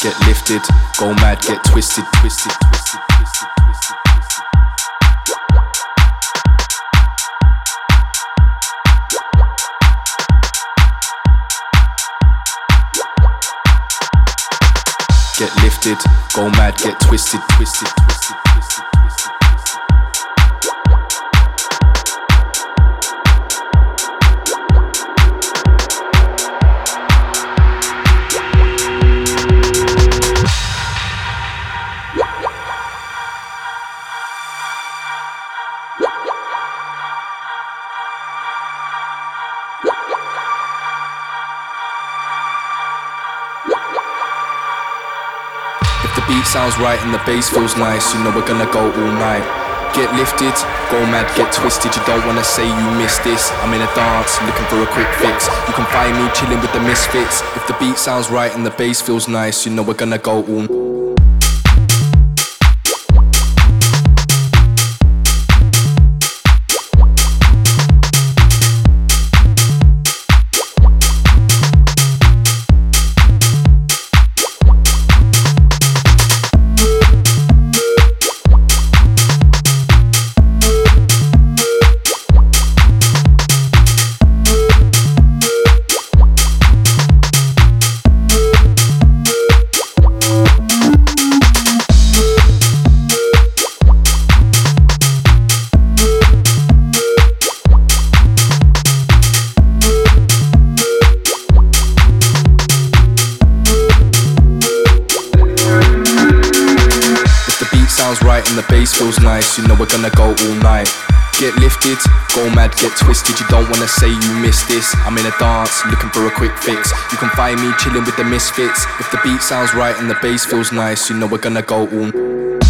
Get lifted, go mad, get twisted, twisted, twisted, twisted, twisted, twisted. Get lifted, go mad, get twisted, twisted, twisted, twisted, twisted. Beat sounds right and the bass feels nice, you know we're gonna go all night. Get lifted, go mad, get twisted, you don't wanna say you missed this. I'm in a dance, looking for a quick fix. You can find me chilling with the misfits. If the beat sounds right and the bass feels nice, you know we're gonna go all night. Right and the bass feels nice, you know we're gonna go all night. Get lifted, go mad, get twisted, you don't wanna say you missed this. I'm in a dance, looking for a quick fix. You can find me chilling with the misfits. If the beat sounds right and the bass feels nice, you know we're gonna go all night.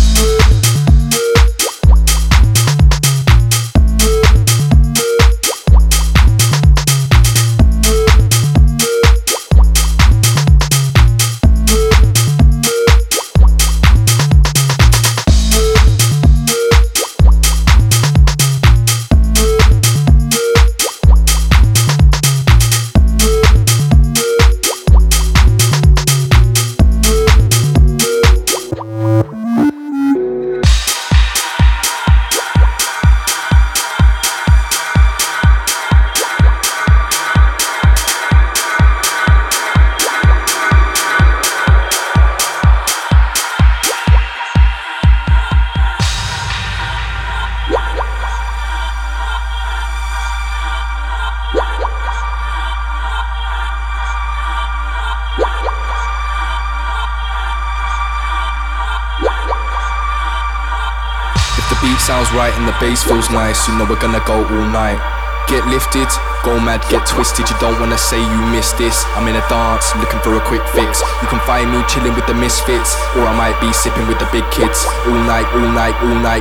Beat sounds right and the bass feels nice, you know we're gonna go all night. Get lifted, go mad, get twisted, you don't wanna say you missed this. I'm in a dance, looking for a quick fix. You can find me chilling with the misfits, or I might be sipping with the big kids. All night, all night, all night.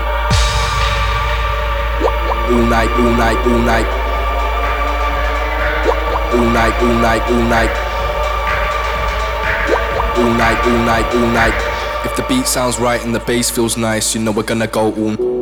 All night, all night, all night. All night, all night, all night. All night, all night, all night. If the beat sounds right and the bass feels nice, you know we're gonna go all night.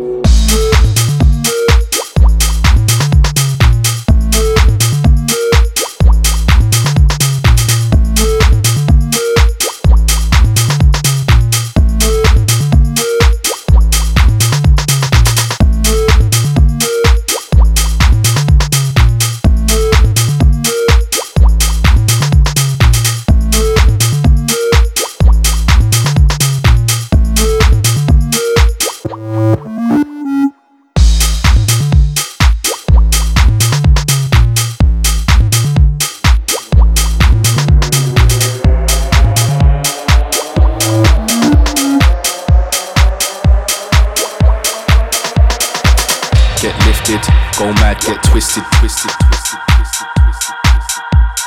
Get lifted, go mad, get twisted, twisted, twisted, twisted, twisted, twisted.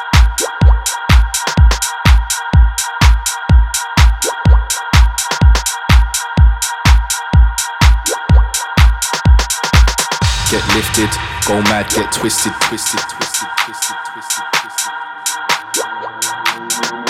Get lifted, go mad, get twisted, twisted, twisted, twisted, twisted, twisted.